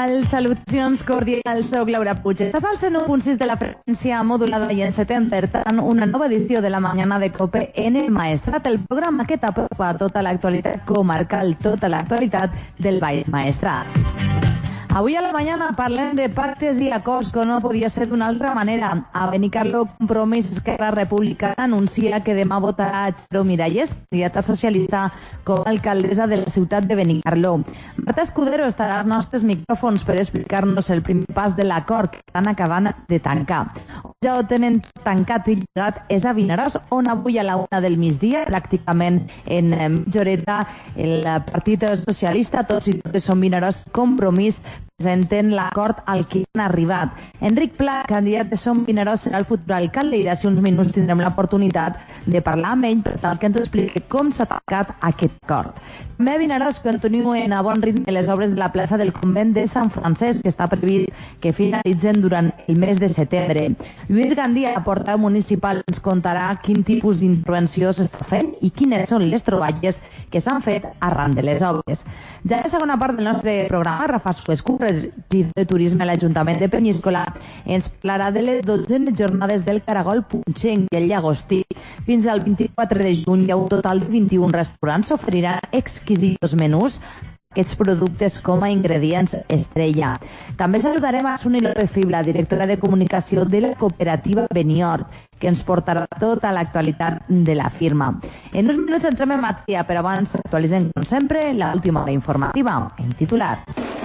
tal? Salutacions cordials, soc Laura Puig. Estàs al 101.6 de la freqüència modulada i encetem, per tant, una nova edició de la Mañana de COPE en el Maestrat, el programa que t'apropa tota l'actualitat comarcal, tota l'actualitat del Baix Maestrat. Avui a la mañana parlem de pactes i acords, que no podia ser d'una altra manera. A Benicarló, Compromís Esquerra Republicana anuncia que demà votarà a Txaro Miralles, candidata socialista com a alcaldessa de la ciutat de Benicarló. Marta Escudero estarà als nostres micròfons per explicar-nos el primer pas de l'acord que estan acabant de tancar. Ja ho tenen tancat i lligat és a Vinaròs, on avui a la 1 del migdia, pràcticament en mitja horeta, el Partit Socialista, tots i totes són Vinaròs, Compromís, presenten l'acord al que han arribat. Enric Pla, candidat de Som Vinaròs, serà el futur alcalde i d'ací uns minuts tindrem l'oportunitat de parlar amb ell per tal que ens expliqui com s'ha tancat aquest acord. També a Vinaròs continuen a bon ritme les obres de la plaça del convent de Sant Francesc, que està previst que finalitzen durant el mes de setembre. Lluís Gandia, portaveu municipal, ens contarà quin tipus d'intervenció s'està fent i quines són les troballes que s'han fet arran de les obres. Ja a la segona part del nostre programa, Rafa Suescu, regidor de Turisme a l'Ajuntament de Peníscola, ens parlarà de les 12 jornades del Caragol Punxenc i el Llagostí. Fins al 24 de juny hi ha un total de 21 restaurants oferiran exquisits menús aquests productes com a ingredients estrella. També saludarem a Suni López Fibla, directora de comunicació de la cooperativa Benior, que ens portarà tota l'actualitat de la firma. En uns minuts entrem en matèria, però abans actualitzem, com sempre, l'última hora informativa en titulars.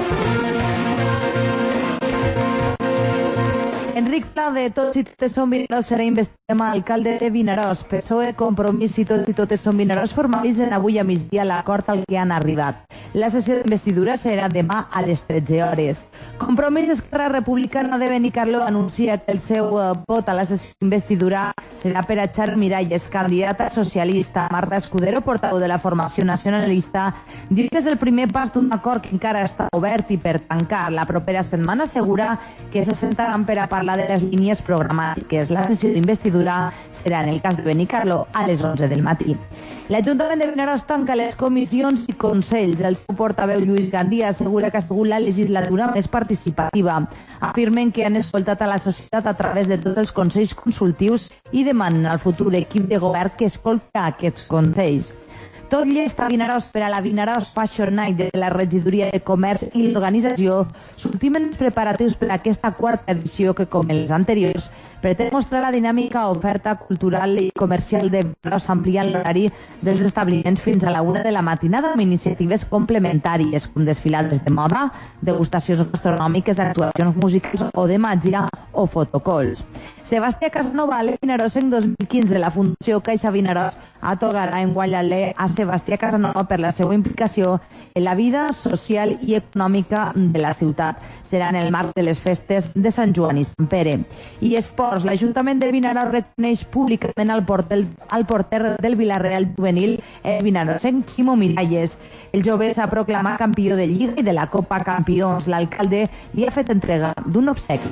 Enric Pla, de Tots i Totes Som Vinaròs, serà investit com a alcalde de Vinaròs. PSOE, Compromís i Tots i Totes Som Vinaròs formalitzen avui a migdia l'acord al que han arribat. La sessió d'investidura serà demà a les 13 hores. Compromís Esquerra Republicana de Benicarló anuncia que el seu vot a la sessió d'investidura serà per a Txaro Miralles, candidata socialista. Marta Escudero, portaveu de la formació nacionalista, diu que és el primer pas d'un acord que encara està obert i per tancar. La propera setmana assegura que se sentaran per a parlar de les línies programàtiques. La sessió d'investidura serà, en el cas de Benicarló, a les 11 del matí. L'Ajuntament de Vinaròs tanca les comissions i consells. El seu portaveu Lluís Gandia assegura que ha sigut la legislatura més participativa. Afirmen que han escoltat a la societat a través de tots els consells consultius i demanen al futur equip de govern que escolta aquests consells. Tot llest a Vinaròs per a la Vinaròs Fashion Night de la Regidoria de Comerç i l'organització. S'ultimen els preparatius per a aquesta quarta edició que, com les anteriors, pretén mostrar la dinàmica oferta cultural i comercial de Vinaròs, ampliant l'horari dels establiments fins a la 1 de la matinada amb iniciatives complementàries com desfilades de moda, degustacions gastronòmiques, actuacions musicals o de màgia o fotocalls. Sebastià Casanova, a Vinaròs en 2015, la Fundació Caixa Vinaròs atorgarà en guanyar a Sebastià Casanova per la seva implicació en la vida social i econòmica de la ciutat. Serà en el marc de les festes de Sant Joan i Sant Pere. I esports, l'Ajuntament de Vinaròs reconeix públicament al porter del Vilareal juvenil vinaròsenc Ximo Miralles. El jove s'ha proclamat campió de Lliga i de la Copa Campions. L'alcalde li ha fet entrega d'un obsequi.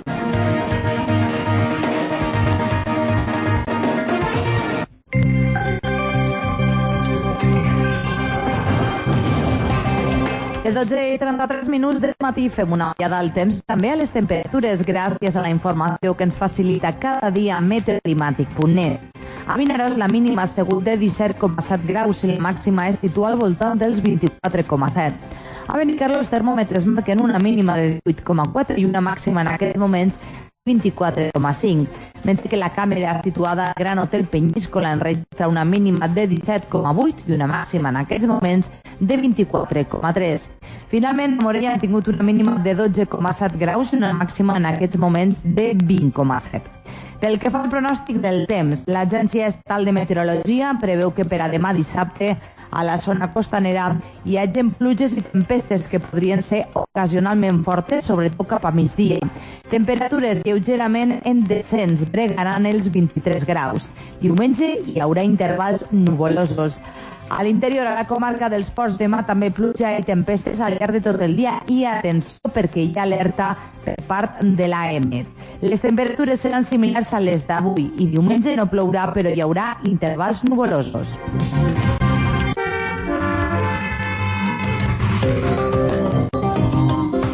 Les 12:33 del matí fem una ullada al temps, també a les temperatures, gràcies a la informació que ens facilita cada dia meteoclimàtic.net. A Vinaròs la mínima ha sigut de 17,7 graus i la màxima es situa al voltant dels 24,7. A Benicarló els termòmetres marquen una mínima de 18,4 i una màxima en aquests moments 24,5, mentre que la càmera situada al Gran Hotel Peníscola enregistra una mínima de 17,8 i una màxima en aquests moments de 24,3. Finalment, a Morella han tingut una mínima de 12,7 graus i una màxima en aquests moments de 20,7. Pel que fa al pronòstic del temps, l'Agència Estatal de Meteorologia preveu que per a demà dissabte a la zona costanera hi hagin pluges i tempestes que podrien ser ocasionalment fortes, sobretot cap a migdia. Temperatures lleugerament en descens, bregaran els 23 graus. Diumenge hi haurà intervals nuvolosos. A l'interior, a la comarca dels Ports, demà també pluja i tempestes al llarg de tot el dia i atenció perquè hi ha alerta per part de l'AEMET. Les temperatures seran similars a les d'avui i diumenge no plourà però hi haurà intervals nuvolosos.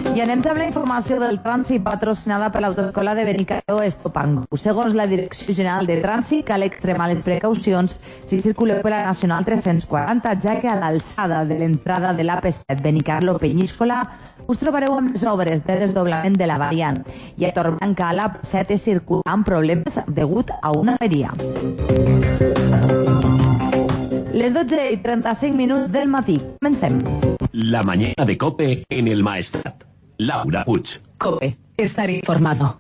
I anem amb la informació del trànsit patrocinada per l'Autoescola de Benicarló Estopango. Segons la Direcció General de Trànsit, cal extremar les precaucions si circuleu per la Nacional 340, ja que a l'alçada de l'entrada de l'AP7 Benicarló-Penyíscola us trobareu amb les obres de desdoblament de la variant i a Torreblanca a l'AP7 es circula amb problemes degut a una averia. Les 12:35 del matí. Comencem. La mañana de COPE en el Maestrat. Laura Puig. COPE. Estar informado.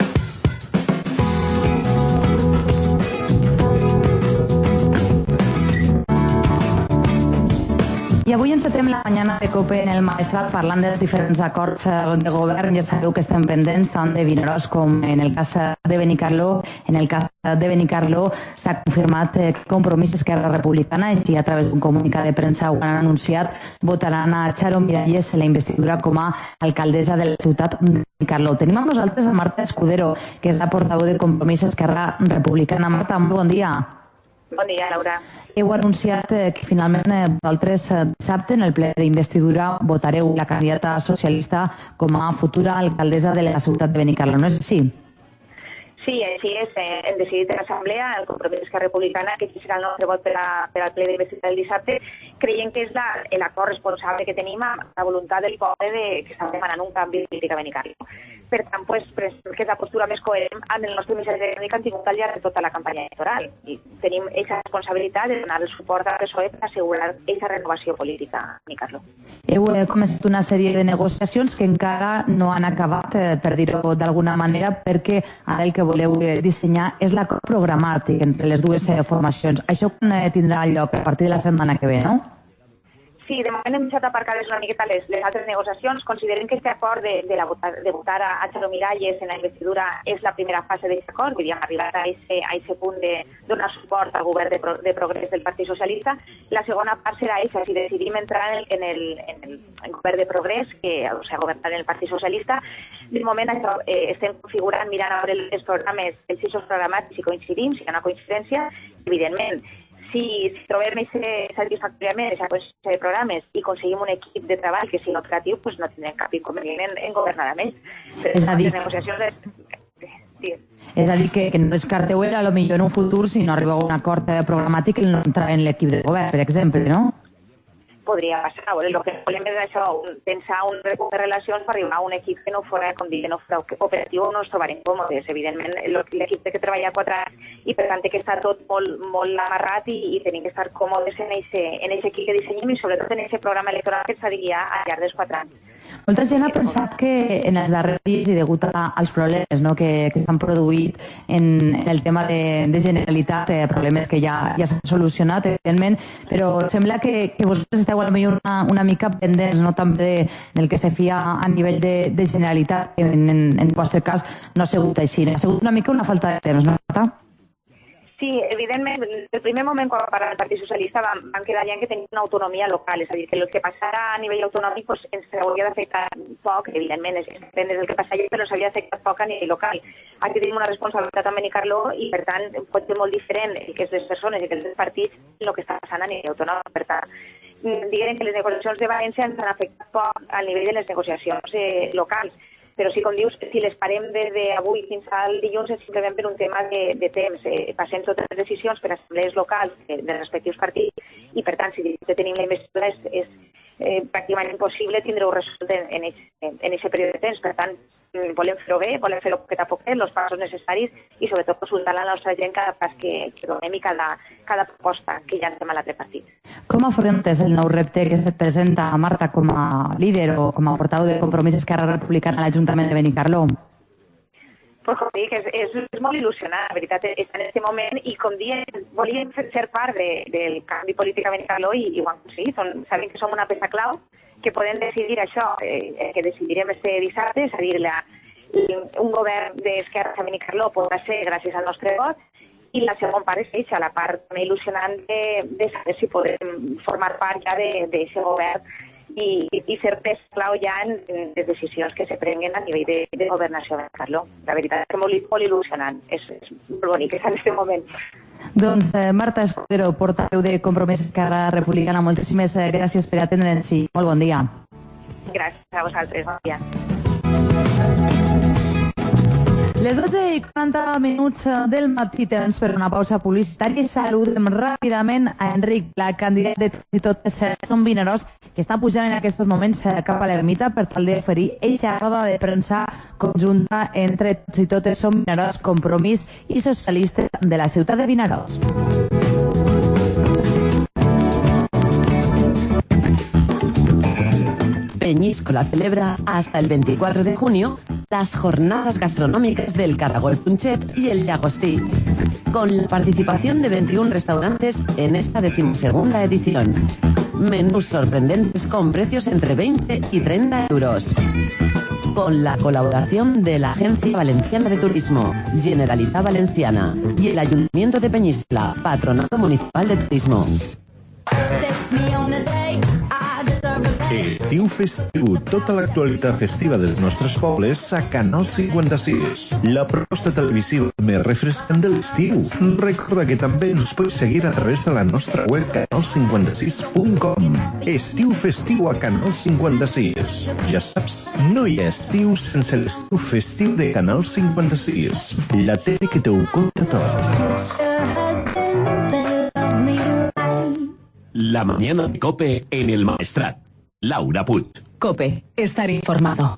I avui encetem la mañana de COPE en el Maestrat parlant dels diferents acords de govern. Ja sabeu que estem pendents tant de Vinaròs com en el cas de Benicarló. En el cas de Benicarló s'ha confirmat que Compromís Esquerra Republicana, i a través d'un comunicat de premsa ho han anunciat, votaran a Charo Miralles en la investidura com a alcaldessa de la ciutat de Benicarló. Tenim amb nosaltres a Marta Escudero, que és la portaveu de Compromís Esquerra Republicana. Marta, molt bon dia. Bon dia, Laura. Heu anunciat que finalment vosaltres dissabte en el ple d'investidura votareu la candidata socialista com a futura alcaldessa de la ciutat de Benicarló, no és així? Sí, així és. Hem decidit en l'Assemblea, el Compromís Esquerra Republicana, que serà el nostre vot per al ple d'investidura del dissabte, creient que és l'acord responsable que tenim amb la voluntat del poble que està demanant un canvi polític a Benicarló. Per tant, que és la postura més coherent amb el nostre missatge que han tingut al llarg de tota la campanya electoral. I tenim aquesta responsabilitat de donar el suport al PSOE per assegurar aquesta renovació política a Benicarló. Heu començat una sèrie de negociacions que encara no han acabat, per dir-ho d'alguna manera, perquè ara el que voleu dissenyar és l'acord programàtic entre les dues formacions. Això tindrà lloc a partir de la setmana que ve, no? Sí, de moment hem deixat aparcades una miqueta les altres negociacions. Considerem que aquest acord de votar a Charo Miralles en la investidura és la primera fase d'aquest acord. Vull dir, hem arribat a aquest punt de donar suport al govern de progrés del Partit Socialista. La segona part serà aquesta, si decidim entrar en el govern de progrés, o sigui, governar en el Partit Socialista. De moment estem configurant, mirant a veure els programes, els eixos programàtics, si coincidim, si hi ha una coincidència, evidentment. Si trobem satisfactòriament aquesta de programes i aconseguim un equip de treball que sigui operatiu, doncs no tindrem cap inconvenient en governar a més. És a dir, que no descarteu potser en un futur, si no arribeu a un acord programàtic, el no entrar en l'equip de govern, per exemple, no? Podria passar. El que volem és això, pensar un recurs de relacions per arribar a un equip que no fora, com dic, que no fora operatiu, no ens trobarem còmodes. Evidentment, l'equip té que treballar 4 anys i per tant té que estar tot molt amarrat i tenim que estar còmodes en aquest equip que dissenyem i sobretot en aquest programa electoral que s'ha de guiar al llarg dels 4 anys. Molta gent ha pensat que en els darrers dies i degut als problemes que s'han produït en el tema de Generalitat, problemes que ja s'han solucionat, evidentment, però sembla que vosaltres esteu potser una mica pendents, no, també del que se fia a nivell de Generalitat, que en el vostre cas no ha sigut així. Ha sigut una mica una falta de temps, no, Marta? Sí, evidentment, el primer moment quan va parlar el Partit Socialista vam quedar ja que tenim una autonomia local, és a dir, que el que passara a nivell autonòmic ens hauria d'afectar poc, evidentment, depèn del que passa allà, però s'hauria d'afectar poc a nivell local. Aquí tenim una responsabilitat amb Benicarló i, per tant, pot ser molt diferent el que és les persones i que els partits el que està passant a nivell autonòmic. Per tant, diguem que les negociacions de València ens han afectat poc al nivell de les negociacions locals. Però sí, com dius, si les parem des d'avui fins al dilluns és simplement per un tema de temps. Passem totes les decisions per assemblees locals dels respectius partits i, per tant, si tenim la investidura és pràcticament impossible tindre-ho resolt en aquest període de temps. Per tant, volem fer-ho bé, volem fer-ho poquet a poquet, els passos necessaris i, sobretot, consultar la nostra gent cada pas que donem i cada proposta que llancem a l'altre partit. Com afrontes el nou repte que se't presenta, Marta, com a líder o com a portaveu de Compromís Esquerra Republicana a l'Ajuntament de Benicarló? Pues com dic, és molt il·lusionant, la veritat, està en aquest moment i, com diem, volíem ser part del canvi polític a Benicarló i ho han aconseguit. Sabem que som una peça clau, que podem decidir això, que decidirem este dissabte, és a dir, un govern d'esquerra a Benicarló podrà ser gràcies al nostre vot, i la segona part és aquesta, la part també il·lusionant de saber si podem formar part ja d'aquest govern i ser pes clau ja en les decisions que se prenguen a nivell de governació de Benicarló. La veritat és que molt il·lusionant, és molt bonic en aquest moment. Doncs Marta Escudero, portaveu de Compromís Esquerra Republicana, moltíssimes gràcies per atendre'ns i molt bon dia. Gràcies a vosaltres, bon dia. Les 12:40 del matí, temps per una pausa publicitària, i saludem ràpidament a Enric, la candidat de Tots i Totes Som Vinaròs, que està pujant en aquests moments cap a l'ermita per tal d'oferir eixa roda de premsa conjunta entre Tots i Totes Som Vinaròs, Compromís i Socialistes de la ciutat de Vinaròs. Peñíscola celebra hasta el 24 de junio las jornadas gastronómicas del Caragol Punchet y el Llagostí, con la participación de 21 restaurantes en esta 12ª edición. Menús sorprendentes con precios entre 20 y 30 euros. Con la colaboración de la Agencia Valenciana de Turismo, Generalitat Valenciana y el Ayuntamiento de Peñíscola, Patronato Municipal de Turismo. Estiu festiu, tota l'actualitat festiva dels nostres pobles a Canal 56. La proposta televisiva més refrescant de l'estiu. Recorda que també ens pots seguir a través de la nostra web canal56.com. Estiu festiu a Canal 56. Ja saps, no hi ha estiu sense l'estiu festiu de Canal 56. La tele que t'ho conta tot. La mañana de COPE en el Maestrat. Laura Puig. COPE, estar informado.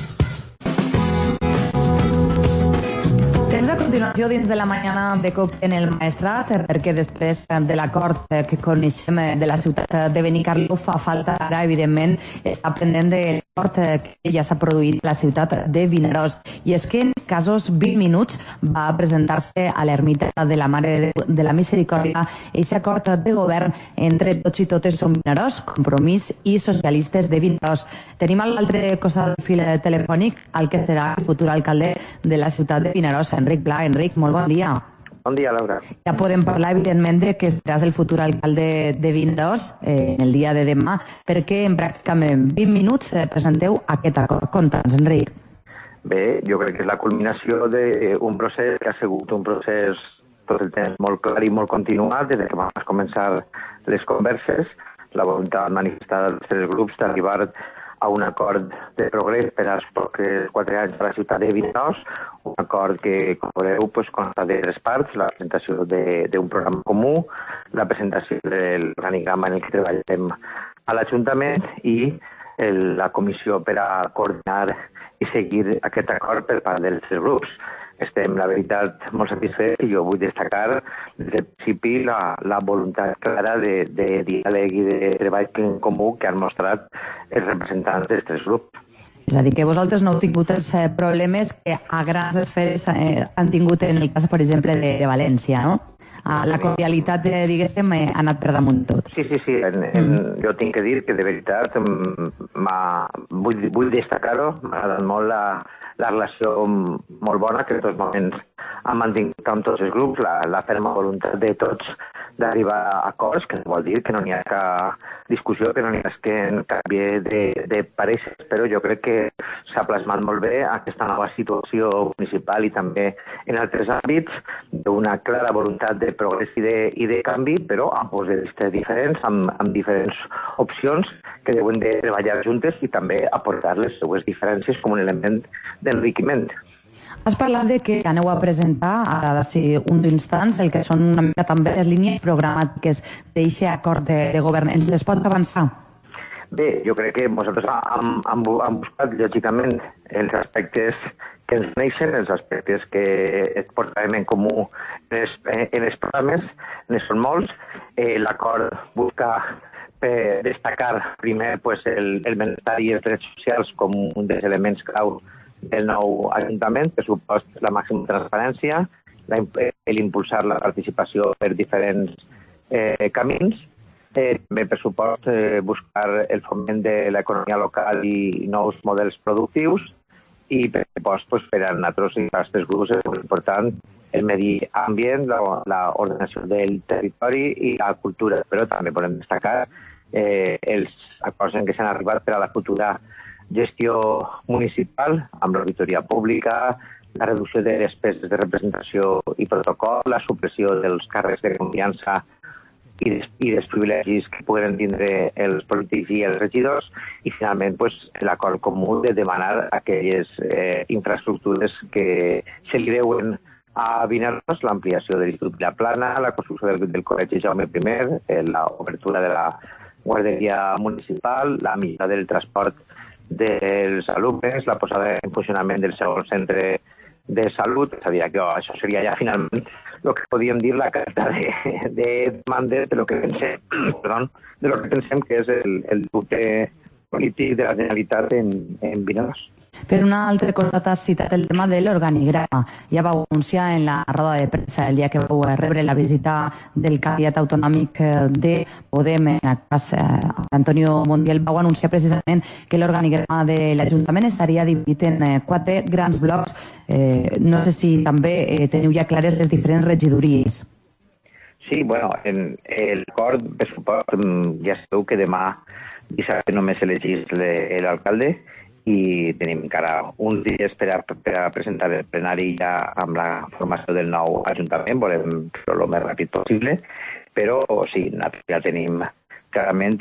Tens a continuació dins de la mañana de COPE en el Maestrat, perquè després de l'acord que coneixem de la ciutat de Benicarló fa falta ara, evidentment, està pendent de l'acord que ja s'ha produït a la ciutat de Vinaròs. I és que en escassos 20 minuts va presentar-se a l'ermita de la Mare de la Misericòrdia aquest acord de govern entre Tots i Totes Som Vinaròs, Compromís i Socialistes de Vinaròs. Tenim a l'altre costat del fil telefònic el que serà el futur alcalde de la ciutat de Vinaròs, Enric Pla. Enric, molt bon dia. Bon dia, Laura. Ja podem parlar, evidentment, de que seràs el futur alcalde de Vinaròs en el dia de demà, perquè en pràcticament 20 minuts presenteu aquest acord. Conta'ns, Enric. Bé, jo crec que és la culminació d'un procés que ha sigut un procés tot el temps molt clar i molt continuat des que vam començar les converses, la voluntat manifestada dels tres grups d'arribar a un acord de progrés per als propers 4 anys a la ciutat de Vinaròs, un acord que, com veureu, consta de 3 parts: la presentació d'un programa comú, la presentació de l'organigrama en el que treballem a l'Ajuntament i la comissió per a coordinar i seguir aquest acord per part dels tres grups. Estem, la veritat, molt satisfets i jo vull destacar des del principi la voluntat clara de diàleg i de treball en comú que han mostrat els representants dels tres grups. És a dir, que vosaltres no heu tingut els problemes que a grans esferes han tingut en el cas, per exemple, de València, no? La cordialitat, diguéssim, ha anat per damunt tot. Sí. Jo tinc que dir que, de veritat, vull destacar-ho. M'ha agradat molt la relació molt bona que en tots moments han mantingut amb tots els grups, la ferma voluntat de tots d'arribar a acords, que vol dir que no n'hi ha cap discussió, que no n'hi ha cap de pareixes, però jo crec que s'ha plasmat molt bé aquesta nova situació municipal i també en altres àmbits d'una clara voluntat de progrés i de canvi, però amb punts de vista diferents, amb diferents opcions que deuen de treballar juntes i també aportar les seues diferències com un element d'enriquiment. Has parlat de que aneu a presentar, ara d'ací uns instants, el que són una mica també les línies programàtiques d'aquest acord de govern. Ens les pot avançar? Bé, jo crec que nosaltres hem buscat, lògicament, els aspectes que ens neixen, els aspectes que portarem en comú en els programes, en són molts. L'acord busca destacar primer el benestar i els drets socials com un dels elements clau del nou Ajuntament, que suposa la màxima transparència, l'impulsar la participació per diferents camins, també per supost buscar el foment de l'economia local i nous models productius i per supost per a nosaltres i als tres grups és molt important el medi ambient, l'ordenació del territori i la cultura, però també podem destacar els acords en què s'han arribat per a la futura gestió municipal, amb l'auditoria pública, la reducció de despeses de representació i protocol, la supressió dels càrrecs de confiança i dels privilegis que puguen tindre els polítics i els regidors, i finalment l'acord comú de demanar aquelles infraestructures que se li deuen a Vinaròs, l'ampliació de l'Institut La Plana, la construcció del Col·legi Jaume I, l'obertura de la guarderia municipal, la millora del transport dels alumnes, la posada en funcionament del segon centre de salut, és a dir, que això seria ja finalment el que podíem dir la carta de demandes de lo que pensem que és el dubte polític de la Generalitat en Vinaròs. Per una altra cosa, t'has citat el tema de l'organigrama. Ja vau anunciar en la roda de premsa el dia que vau rebre la visita del candidat autonòmic de Podem, en el cas Antonio Montiel, vau anunciar precisament que l'organigrama de l'Ajuntament estaria dividit en 4 grans blocs. No sé si també teniu ja clares les diferents regidories. Sí, bueno, en l'acord, per suport, ja sabeu que demà dissabte només s'elegís l'alcalde, i tenim encara uns dies per a presentar el plenari ja amb la formació del nou Ajuntament. Volem fer-ho el més ràpid possible, però sí, ja tenim clarament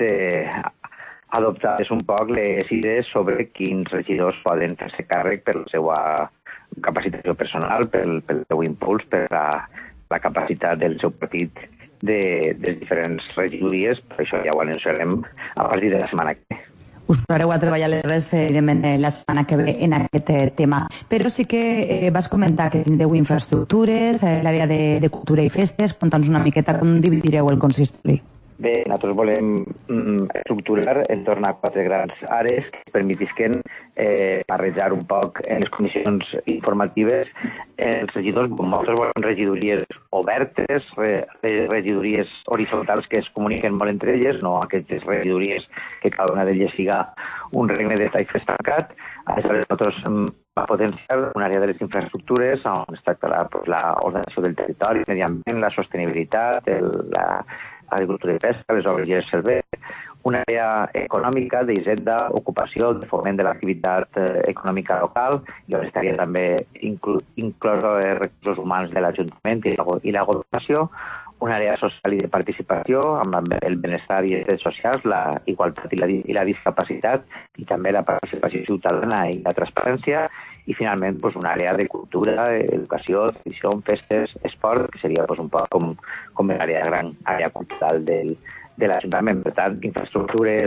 adoptades un poc les idees sobre quins regidors poden fer-se càrrec per la seva capacitació personal, pel seu impuls, per la capacitat del seu partit de diferents regidories. Per això ja ho anunciarem a partir de la setmana que ve. Us posareu a treballar res, evidentment, la setmana que ve en aquest tema. Però sí que vas comentar que tindreu infraestructures, l'àrea de cultura i festes. Conta'ns una miqueta com dividireu el consistori. Bé, nosaltres volem estructurar entorn a 4 grans àrees que permetisquen barrejar un poc en les comissions informatives els regidors. Nosaltres volem regidories obertes, regidories horitzontals que es comuniquen molt entre elles, no aquestes regidories que cada una d'elles siga un regne de taifes tancat. Aleshores, nosaltres va potenciar una àrea de les infraestructures on es tractarà l'ordenació del territori, el medi ambient, la sostenibilitat, l'agricultura i pesca, les obres i els serveis, una àrea econòmica d'hisenda, ocupació, de foment de l'activitat econòmica local, i on estaria també inclòs els recursos humans de l'Ajuntament i la governació, una àrea social i de participació amb el benestar i els drets socials, la igualtat i la discapacitat, i també la participació ciutadana i la transparència, i finalment una àrea de cultura, educació, tradició, festes, esport, que seria un poc com l'àrea gran, àrea cultural de l'Ajuntament. Per tant, infraestructures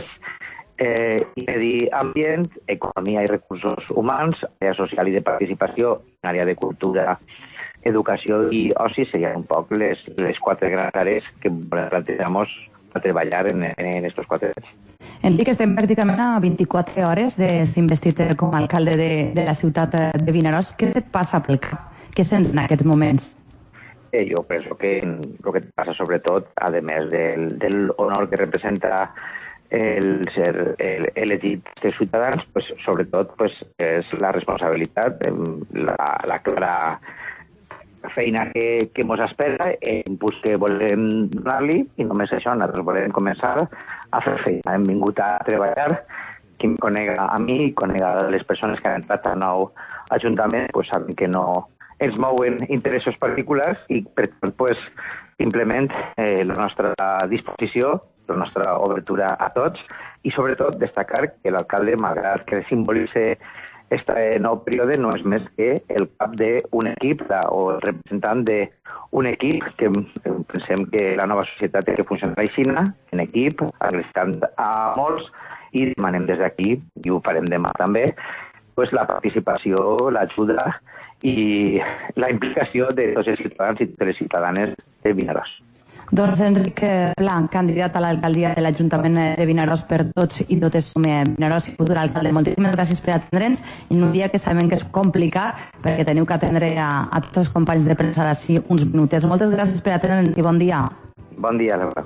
i medi ambient, economia i recursos humans, àrea social i de participació, una àrea de cultura, educació i oci serien un poc les 4 grans àrees que plantegamos a treballar en estos 4 anys. Enric, estem pràcticament a 24 hores de ser investit com a alcalde de la ciutat de Vinaròs. Què et passa pel cap? Què sents en aquests moments? Jo penso que el que et passa sobretot, a més del honor que representa el ser elegit dels ciutadans, sobretot és la responsabilitat, la clara feina que mos espera, l'impuls que volem donar-li, i només això, nosaltres volem començar a fer feina. Hem vingut a treballar. Qui em conega a mi, conega les persones que han entrat al nou Ajuntament, saben que no ens mouen interessos particulars i, per tant, simplement la nostra disposició, la nostra obertura a tots, i sobretot destacar que l'alcalde, malgrat que simbolitza este nou període, no és més que el cap d'un equip o el representant d'un equip que pensem que la nova societat té que funcionar així, en equip, agrestant a molts, i demanem des d'aquí, i ho farem demà també, la participació, l'ajuda i la implicació de tots els ciutadans i totes les ciutadanes de Vinaròs. Doncs Enric Pla, candidat a l'alcaldia de l'Ajuntament de Vinaròs per tots i totes som Vinaròs i futur alcalde. Moltíssimes gràcies per atendre'ns en un dia que sabem que és complicat perquè teniu que atendre a tots els companys de premsa d'ací uns minutets. Moltes gràcies per atendre'ns i bon dia. Bon dia, Laura.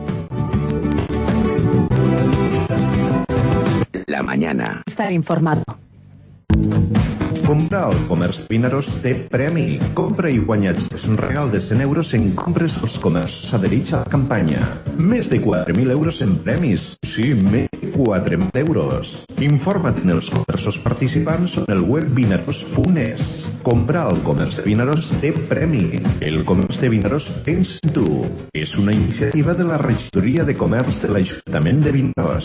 La mañana. Estar informado. Comprar al comerç Vinaròs té premi. Compra i guanyatges un regal de 100 euros en compres als comerços adherits a la campanya. Més de 4.000 euros en premis. Sí, més de 4.000 euros. Informa't en els comerços participants en el web vinaròs.es. Comprar al comerç de Vinaròs té premi. El comerç de Vinaròs pensa en tu. És una iniciativa de la Regidoria de Comerç de l'Ajuntament de Vinaròs.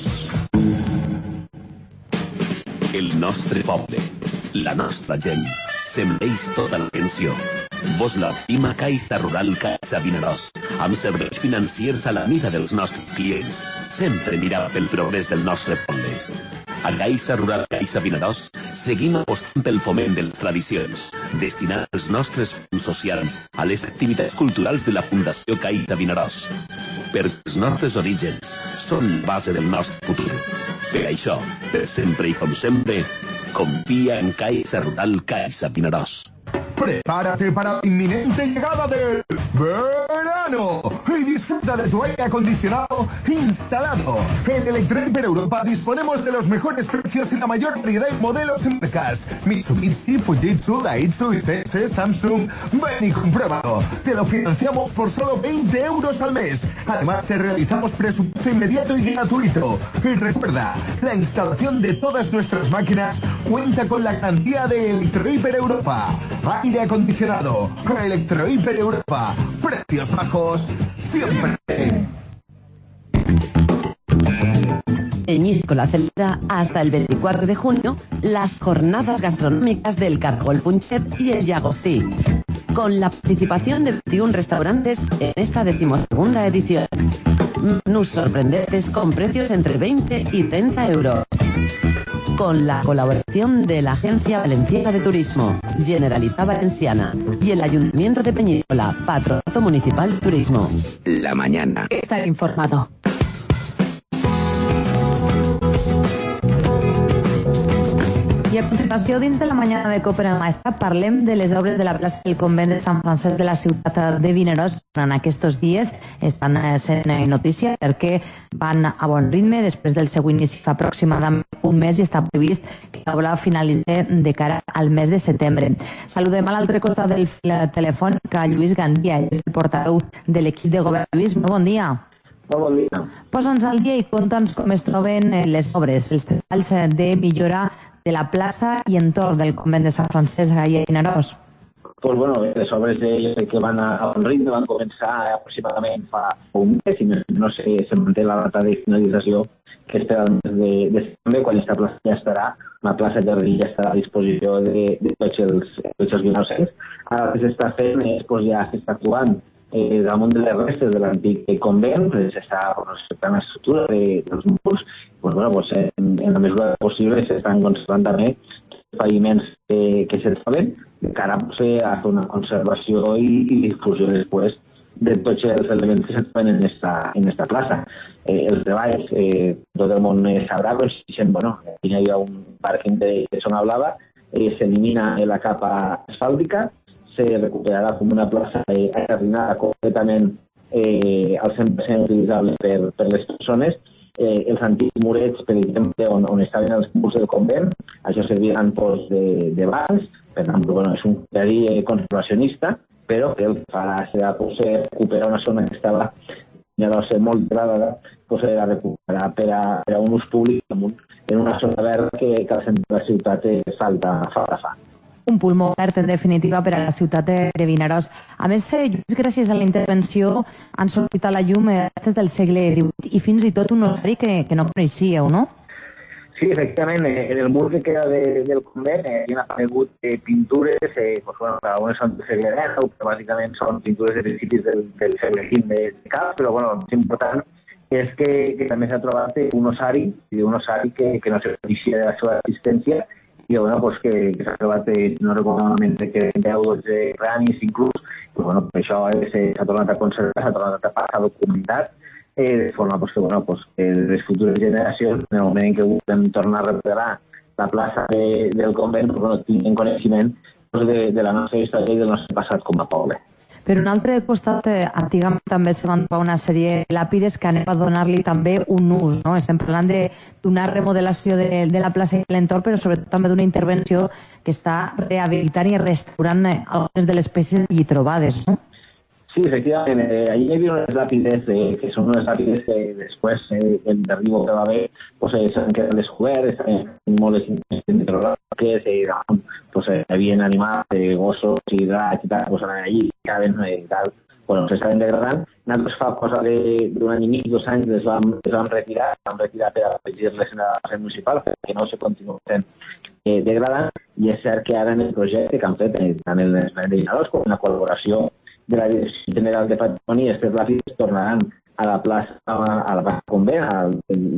El nostre poble, la nostra gent, se'n mereix tota l'atenció. Vos l'estima Caixa Rural Caixa Vinaròs, amb serveis financiers a la mida dels nostres clients. Sempre mirar pel progrés del nostre poble. A Caixa Rural Caixa Vinaròs seguim apostant pel foment de les tradicions, destinant els nostres fons socials a les activitats culturals de la Fundació Caixa Vinaròs. Perquè els nostres orígens són la base del nostre futur. Per això, per sempre i com sempre, confía en Caixa Rural Caixa Vinaròs. Prepárate para la inminente llegada del verano y disfruta de tu aire acondicionado instalado. En Electrohiper Europa disponemos de los mejores precios y la mayor variedad de modelos en marcas. Mitsubishi, Fujitsu, Daihatsu, ICS, Samsung. Ven y compruébalo. Te lo financiamos por solo 20 euros al mes. Además te realizamos presupuesto inmediato y gratuito. Y recuerda, la instalación de todas nuestras máquinas cuenta con la garantía de Electrohiper Europa. Aire acondicionado, Electrohiper Europa, precios bajos, siempre. En Íscola celebra hasta el 24 de junio las jornadas gastronómicas del Caragol Punxet y el Llagostí, con la participación de 21 restaurantes en esta 12ª edición. Menús sorprendentes con precios entre 20 y 30 euros. Con la colaboración de la Agencia Valenciana de Turismo, Generalitat Valenciana y el Ayuntamiento de Peñíscola, Patronato Municipal de Turismo. La mañana. Estar informado. I a continuació, dins de la mañana de Copa en Maestrat, parlem de les obres de la plaça del convent de Sant Francesc de la ciutat de Vinaròs. En aquests dies estan sent notícia perquè van a bon ritme després del seu inici fa aproximadament un mes i està previst que l'obra finalitzi de cara al mes de setembre. Saludem a l'altre costat del fil telefònic a Lluís Gandia, el portaveu de l'equip de govern. Lluís, molt bon dia. Molt bon dia. Posa'ns al dia i conta'ns com es troben les obres, els treballs de millora de la plaça i entorn del convent de Sant Francesc a Vinaròs. Pues bueno, les obres que van a bon ritme van començar aproximadament fa un mes i no sé, se manté la data de finalització que és per al mes de setembre, quan aquesta plaça ja estarà, la plaça jardí ja estarà a disposició de tots els vinarosens. Ara el que s'està fent és, pues, ja s'està actuant damunt de les restes de l'antic convent, s'està respectant l'estructura dels murs, pues, bueno, pues, en la mesura possible s'estan conservant també els paviments que se troben de cara a fer una conservació i difusió després de tots els elements que se troben en esta plaça. Els treballs, tot el món sabrà, però bueno, aquí hi ha un pàrquing de zona blava, s'elimina la capa asfàltica, se recuperarà com una plaça ajardinada completament al 100% utilitzable per les persones. Els antics murets, per exemple, on estaven els murs del convent, això serviran de bancs, per tant, bueno, és un criteri conservacionista, però que el que farà serà recuperar una zona que estava ja no sé, molt degradada, serà recuperar per a un ús públic en una zona verda que al centre de la ciutat falta. Un pulmó verd, en definitiva, per a la ciutat de Vinaròs. A més, gràcies a la intervenció, han sortit a la llum restes del segle XVIII i fins i tot un osari que no coneixíeu, no? Sí, efectivament, en el mur que queda del convent hi han aparegut pintures, algunes són de segle XIX, però bàsicament són pintures de principis del segle XX de cap, però bueno, el més important és que també s'ha trobat un osari que no se coneixia de la seva existència i bueno, pues que s'ha trobat, no recordo malament, que 10 o 12 ranis inclús, i bueno, per això s'ha tornat a conservar, s'ha tornat a passar documentat, de forma que les futures generacions, en el moment en què vulguem tornar a recuperar la plaça del convent, tinguin coneixement de la nostra història i del nostre passat com a poble. Per un altre costat, antigament també se van trobar una sèrie de làpides que anem a donar-li també un ús, no? Estem parlant d'una remodelació de la plaça i l'entorn, però sobretot també d'una intervenció que està rehabilitant i restaurant algunes de les peces allí trobades, no? Sí, efectivament. Allí hi havia unes làpides, que són unes làpides que després, el derribo que va haver, s'han quedat descoberts, estaven molt meteorològiques, hi havia animals, gossos i dracs i tal, anaven allí, caben i tal. S'estaven degradant. Nosaltres fa cosa d'un any i mig, 2 anys, les vam retirar per afegir-les en la base municipal, perquè no se continuen degradant, i és cert que ara en el projecte que han fet tant el Vinaròs com la col·laboració de la Direcció General de Patrimoni, aquestes làpides tornaran a la plaça Convent, a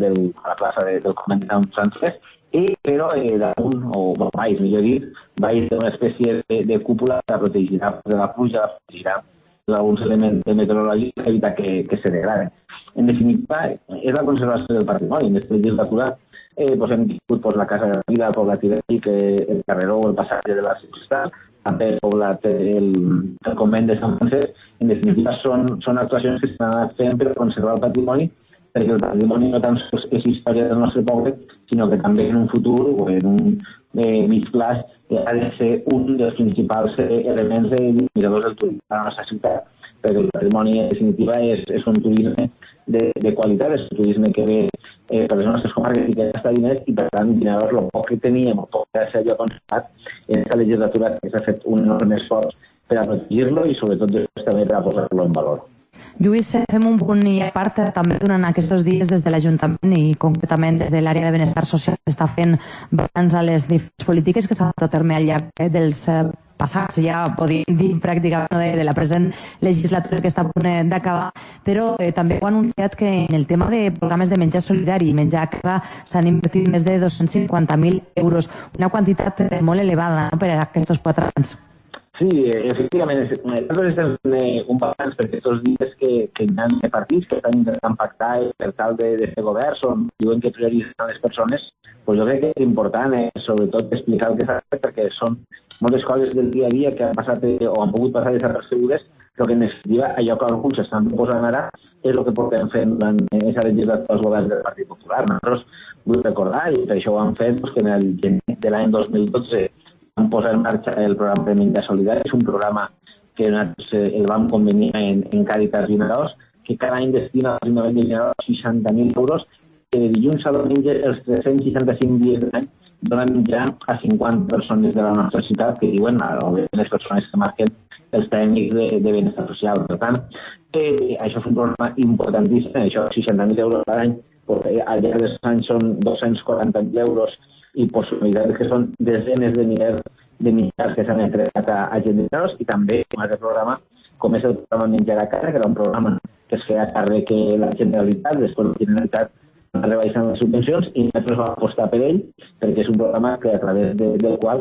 la plaça del Convent de Sant Francesc, però damunt, o baix, millor dit, baix d'una espècie de cúpula que la protegirà de la pluja, la protegirà d'alguns elements meteorològics per evitar que se degraden. En definitiva, és la conservació del patrimoni. En aquesta legislatura hem tingut la Casa de la Vida, el Poblat Ibèric, el carreró o el passatge de la Ciutat, també el Poblat, el Convent de Sant Francesc. En definitiva, són actuacions que s'han anat fent per conservar el patrimoni, perquè el patrimoni no tan sols és història del nostre poble, sinó que també en un futur o en un mig plaç ha de ser un dels principals elements de miradors del turisme a la nostra ciutat, perquè el patrimoni en definitiva és un turisme de qualitat, és un turisme que ve per les nostres comarques i que gasta diners, i per tant, miradors, el poc que teníem, el poc que s'havia conservat, en aquesta legislatura que s'ha fet un enorme esforç per a protegir-lo i sobretot després també per a posar-lo en valor. Lluís, fem un punt i a part també durant aquests dies des de l'Ajuntament i concretament des de l'àrea de benestar social s'està fent balanç a les diferents polítiques que s'han dut a terme al llarg dels passats, ja podríem dir pràcticament de la present legislatura que està a punt d'acabar, però també heu anunciat que en el tema de programes de menjar solidari i menjar a casa s'han invertit més de 250.000 euros, una quantitat molt elevada, no?, per a aquests 4 anys. Sí, efectivament, nosaltres estem un balanç perquè tots dies que hi ha partits que estan intentant pactar per tal de fer governs o diuen que prioritzen les persones, jo crec que és important sobretot explicar el que s'ha fet, perquè són moltes coses del dia a dia que han passat o han pogut passar desapercebudes, però que en definitiva allò que alguns estan posant ara és el que portem fent en aquesta legislatura els governs del Partit Popular. Nosaltres vull recordar, i per això ho han fet, que en el gener de l'any 2012 vam posar en marxa el programa de menjar solidari. És un programa que nosaltres el vam convenir en Càritas Vinaròs, que cada any destina a l'Ajuntament de Vinaròs 60.000 euros, que de dilluns a diumenge, els 365 dies de l'any, donen menjar a 50 persones de la nostra ciutat, que diuen, o bé les persones que marquen els tècnics de benestar social. Per tant, això és un programa importantíssim, això 60.000 euros cada any, al llarg dels anys són 240.000 euros, i possibilitats que són desenes de milers que s'han entregat a gent de Vinaròs, i també un altre programa com és el programa Menjar a Casa, que era un programa que es feia càrrec la Generalitat, després la Generalitat va rebaixant les subvencions i nosaltres vam apostar per ell, perquè és un programa que a través del qual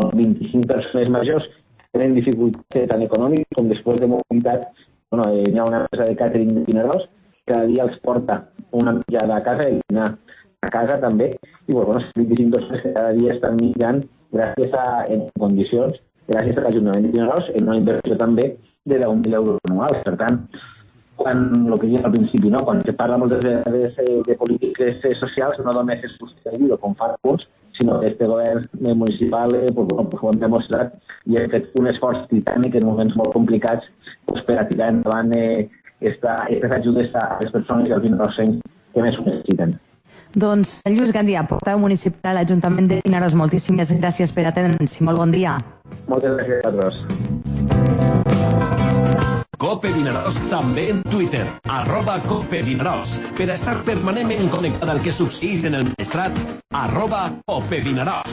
25 persones majors tenen dificultats tant econòmiques com després de mobilitat. Hi ha una empresa de càtering de Vinaròs que cada dia els porta una menjada a casa i dinar a casa també, i 25 persones que cada dia estan mitjant en condicions, gràcies a l'Ajuntament de Vinaròs, en una inversió també de 10.000 euros anuals. Per tant, quan el que diem al principi, quan se parla moltes vegades de polítiques socials, no només és sostenible com fa alguns, sinó que este govern municipal ho hem demostrat i ha fet un esforç titànic en moments molt complicats per a tirar endavant aquestes ajudes a les persones i als vinaròsencs que més ho necessiten. Doncs Lluís Gandia, portaveu municipal a l'Ajuntament de Vinaròs, moltíssimes gràcies per atendre'ns i molt bon dia. Moltes gràcies a vosaltres. Cope Vinaròs també en Twitter, @CopeVinaròs, per a estar permanentment connectat al que succeeix en el Maestrat, @CopeVinaròs.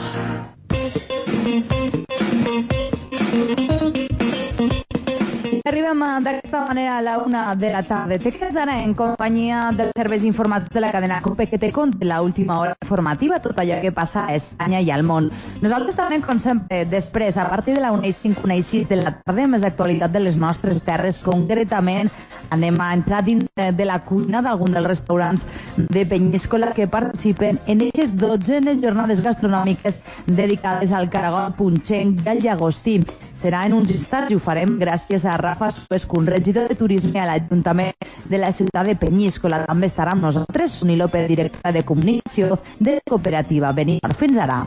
Arribem d'aquesta manera a la 1 de la tarda. Te quedes ara en companyia dels serveis informatius de la cadena COPE, que te conta l'última hora informativa, tot allò que passa a Espanya i al món. Nosaltres també, com sempre, després, a partir de la 1:05, 1:06 de la tarda, més actualitat de les nostres terres. Concretament, anem a entrar dins de la cuina d'algun dels restaurants de Penyíscola que participen en aquestes 12 jornades gastronòmiques dedicades al caragol punxenc i al llagostí. Serà en uns instants i ho farem gràcies a Rafa Suescun, regidor de Turisme a l'Ajuntament de la ciutat de Penyíscola. També estarà amb nosaltres Suni López, directora de comunicació de la cooperativa Benidorm. Fins ara.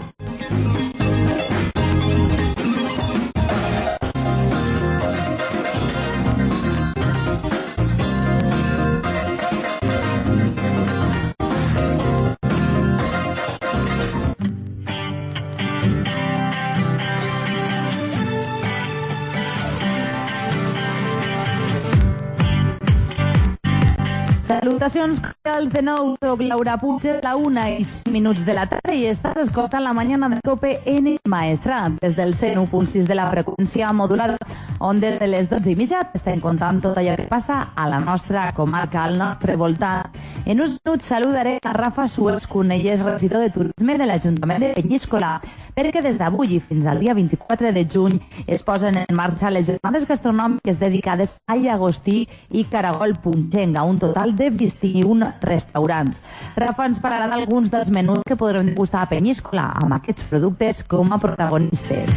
Salutacions cordials de nou, soc Laura Puig, a la 1:05 de la tarda i estàs escoltant la mañana de COPE en el Maestrat, des del 101.6 de la freqüència modulada, on des de les 12:30 estem contant tot allò que passa a la nostra comarca, al nostre voltant. En uns minuts saludaré a Rafa Suez Conellés, regidor de Turisme de l'Ajuntament de Penyíscola, perquè des d'avui i fins al dia 24 de juny es posen en marxa les jornades gastronòmiques dedicades a llagostí i caragol punxenc, a un total de 21 restaurants. Rafa ens parlarà d'alguns dels menús que podrem degustar a Penyíscola amb aquests productes com a protagonistes.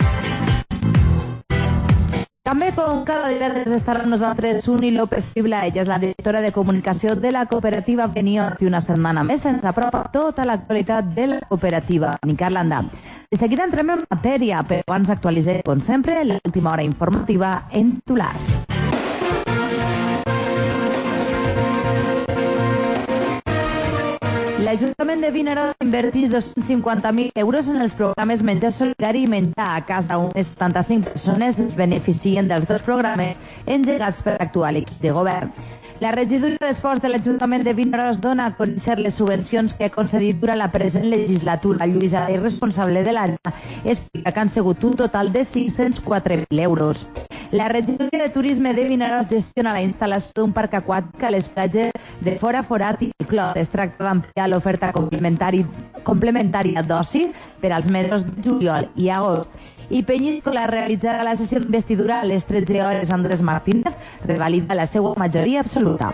També, com cada divendres, estarà amb nosaltres Suni López Fibla. Ella és la directora de comunicació de la cooperativa Beniot i una setmana més ens apropa tota l'actualitat de la cooperativa. Ni Carlanda. De seguida entrem en matèria, però abans actualitzem, com sempre, l'última hora informativa en titulars. L'Ajuntament de Vinaròs inverteix 250.000 euros en els programes Menjar Solidari i Menjar a Casa. Unes 75 persones es beneficien dels dos programes engegats per l'actual equip de govern. La regidoria d'Esports de l'Ajuntament de Vinaròs dona a conèixer les subvencions que ha concedit durant la present legislatura. Lluís Adai, responsable de l'àrea, explica que han sigut un total de 504.000 euros. La regidoria de Turisme de Vinaròs gestiona la instal·lació d'un parc aquàtic a les platges de Fora Forat i Clot. Es tracta d'ampliar l'oferta complementària d'oci per als mesos de juliol i agost. I Penyíscola realitzarà la sessió d'investidura a les 13 hores. Andrés Martínez revalida la seva majoria absoluta.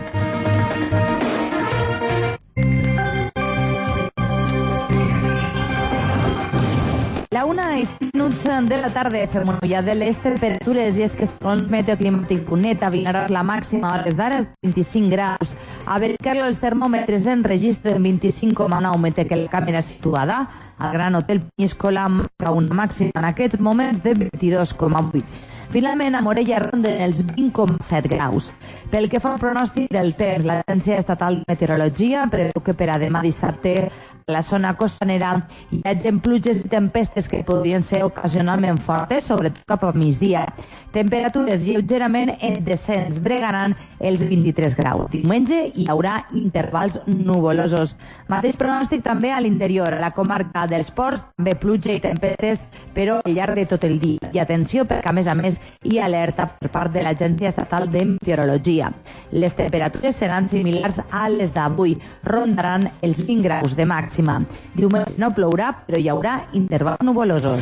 La 1:05 de la tarda fem una ullada de les temperatures i és que segons meteoclimàtic.net a Vinaròs la màxima a hores d'ara és 25 graus. A Bellcarlo els termòmetres enregistren 25,9 mentre que la càmera situada al Gran Hotel Penyíscola marca una màxima en aquests moments de 22,8. Finalment, a Morella ronden els 20,7 graus. Pel que fa al pronòstic del temps, l'Agència Estatal de Meteorologia preveu que per a demà dissabte a la zona costanera hi hagin pluges i tempestes que podrien ser ocasionalment fortes, sobretot cap a migdia. Temperatures lleugerament en descens, bregaran els 23 graus. Diumenge hi haurà intervals nuvolosos. Mateix pronòstic també a l'interior, a la comarca dels Ports, també pluja i tempestes, però al llarg de tot el dia. I atenció perquè, a més, hi ha alerta per part de l'Agència Estatal de Meteorologia. Les temperatures seran similars a les d'avui, rondaran els 20 graus de màxima. Diumenge no plourà, però hi haurà intervals nuvolosos.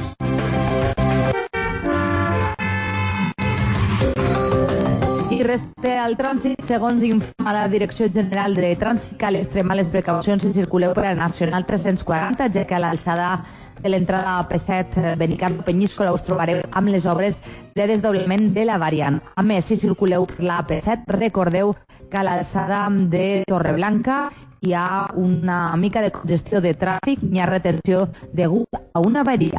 I respecte al trànsit, segons informa la Direcció General de Trànsit, cal extremar les precaucions si circuleu per la Nacional 340, ja que a l'alçada de l'entrada a P7 Benicarló Penyíscola us trobareu amb les obres de desdoblament de la variant. A més, si circuleu per la P7, recordeu que a l'alçada de Torreblanca hi ha una mica de congestió de tràfic, hi ha retenció degut a una avaria.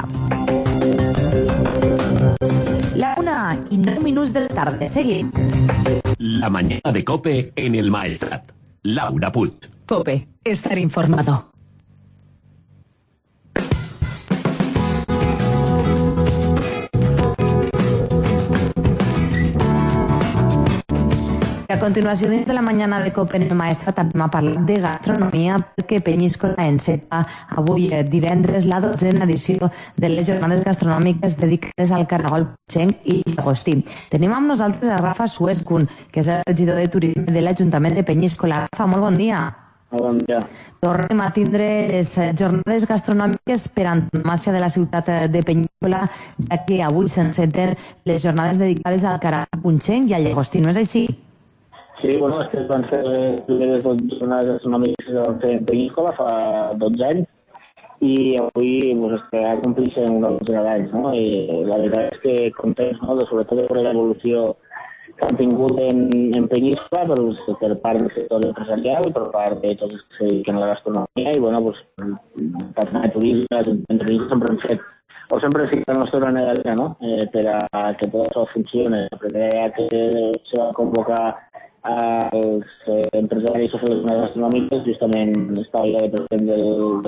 La 1:09 de la tarda. Seguim. La mañana de COPE en el Maestrat. Laura Puig. COPE, estar informado. A continuació, dins de la mañana de COPE en el Maestrat, anem a parlar de gastronomia perquè Penyíscola enceta avui divendres la 12a edició de les jornades gastronòmiques dedicades al caragol punxenc i llagostí. Tenim amb nosaltres a Rafa Suez, que és el regidor de Turisme de l'Ajuntament de Penyíscola. Rafa, molt bon dia. Bon dia. Tornem a tindre les jornades gastronòmiques per antonomàsia de la ciutat de Penyíscola, ja que avui s'enceten les jornades dedicades al caragol punxenc i al llagostí, no és així? Sí, bueno, aquestes van ser les primeres jornades gastronòmiques que van fer en Penyíscola fa 12 anys i avui esperar complixen una dotzena d'anys, no? I la veritat és que contents, no?, sobretot per l'evolució que han tingut en Penyíscola per part del sector empresarial, per part de tots els que se dediquen a la gastronomia i, bueno, per de turisme, en turisme sempre hem fet o sempre fica la nostra granera, no?, per a que tot això funcioni. La primera que se va convocar als empresaris o les gastronòmiques justament estava ja de president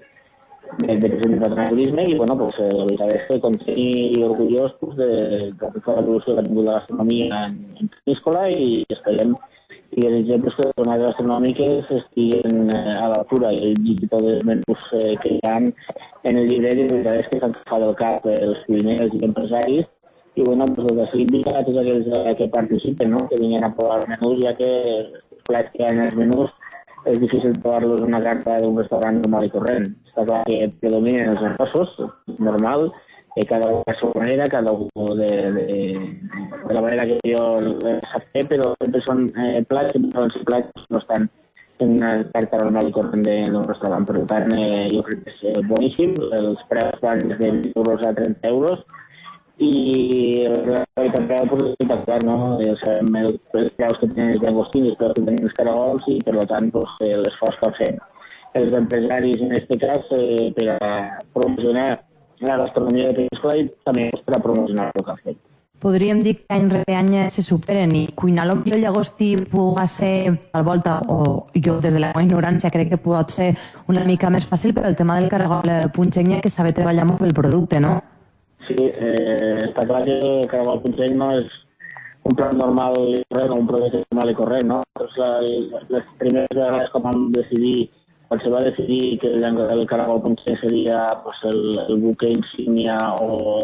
del turisme i, bueno, pues, la veritat és que content i orgullós de tota l'evolució que ha tingut la gastronomia en Penyíscola i esperem i desitgem que les jornades gastronòmiques estiguin a l'altura. I llegit tots els menús que hi ha en el llibre, i la veritat és que s'han agafat del cap els cuiners i empresaris, i bueno, pues els invita a tots aquells que participen, no? Que vinguin a provar els menús, ja que els plats que hi ha en els menús és difícil trobar-los en una carta d'un restaurant normal i corrent. Està clar que predominen els arrossos, normal, cada un a la seva manera, cada un de la manera que jo sap fer, però sempre són plats que no estan en una carta normal i corrent d'un restaurant. Per tant, jo crec que és boníssim. Els preus van des de 20 euros a 30 euros i la qualitat real és espectacular, no? Sabem els preus que tenen els llagostins, els preus que tenen els caragols i, per tant, l'esforç que fan els empresaris, en aquest cas, per a promocionar la gastronomia de Peníscola i també per a promocionar el que ha fet. Podríem dir que any rere any se superen i cuinar el millor llagostí puga ser al volta, o jo des de la meva ignorància crec que pot ser una mica més fàcil, però el tema del caragol del punxeny que saber treballar molt pel producte, no? Sí, està clar que el caragol punxeny no és un plat normal i corrent, o un producte normal i corrent, no? Les primeres vegades com vam decidir, quan se va decidir que el caragol punxeny seria el buque insígnia o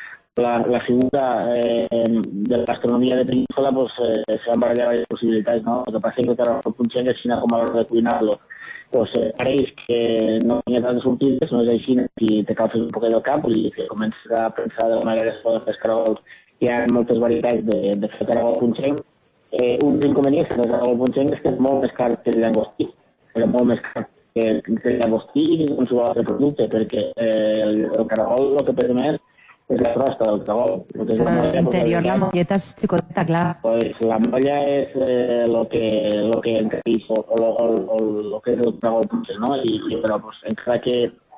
la figura de la gastronomia de Peníscola, se van barallar diverses possibilitats, no? El que passa és que el caragol punxeny, així com a l'hora de cuinar-lo, pareix que no hi ha tantes sortides, no és així, i te cal fer un poquet del cap, i que comences a pensar de la manera que es poden fer els caragols. Hi ha moltes varietats de fer caragol punxeny. Un inconvenient del caragol punxeny és que és molt més car que el llagostí, és molt més car que el llagostí i qualsevol altre producte, perquè el caragol el que pesa més és la crosta del caragol. L'interior, la molleta és xicoteta, clar. Pues la molla és lo que encareix o lo que és el caragol punxeny, no? I però encara que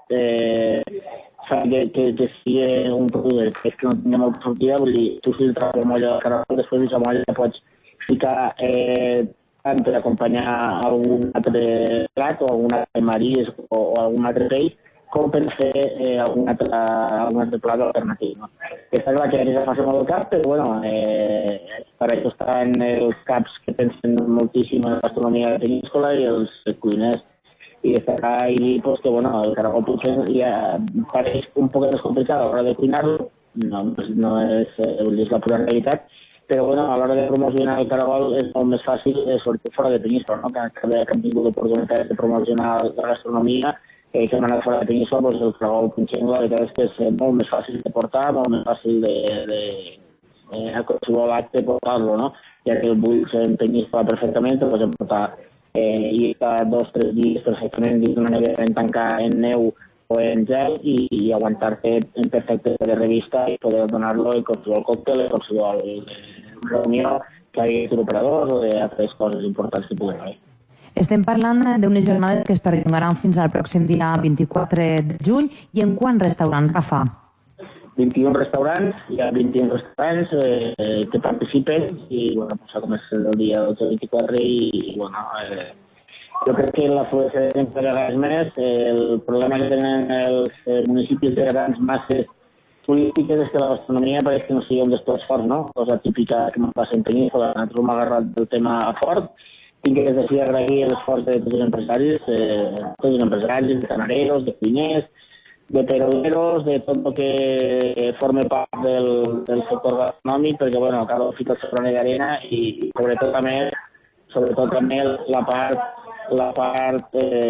sigui un producte que no tingui molta sortida, vull dir, tu filtres la molla del caragol, després la molla la pots ficar tant per acompanyar algun altre plat o algun altre marís o algun altre peix, com per fer algun altre plat alternatiu. No? Està clar que ja fa molt el cap, però bueno, per això estan els caps que pensen moltíssim en la gastronomia de Peníscola i els cuiners. I està clar que bueno, el caragol punxeny ja pareix un poc més complicat a l'hora de cuinar-lo, no és la pura realitat, però bueno, a l'hora de promocionar el caragol és molt més fàcil, sobretot fora de Peníscola, no? que hem tingut l'oportunitat de promocionar la gastronomia, que hem anat fora de Peníscola, el caragol punxeny, la veritat és que és molt més fàcil de portar, molt més fàcil a qualsevol acte portar-lo, no? Ja que el bulls en Peníscola perfectament, el pots portar i estar 2 o 3 dies perfectament dins d'una nevera en tancar en neu o en gel i aguantar-te en perfecte de revista i poder donar-lo en qualsevol còctel, en qualsevol reunió que hi hagi d'operadors o d'altres coses importants que puguin haver. Estem parlant d'unes jornades que es perllongaran fins al pròxim dia 24 de juny i en quants restaurants, Rafa? 21 restaurants, hi ha 21 restaurants que participen i bueno, pues, comença el dia 24 i bueno, jo crec que la afluència sempre és més. El problema que tenen els municipis de grans masses turístiques és que la gastronomia pareix que no sigui un dels plats forts, no? Cosa típica que m'ha passat en Peníscola, nosaltres hem agarrat del tema fort. Tinc que des d'aquí agrair l'esforç de tots els empresaris, de canareros, de cuiners, de peroleros, de tot el que forma part del sector gastronòmic, perquè bueno, cada fica el seu granet d'arena i sobretot també la part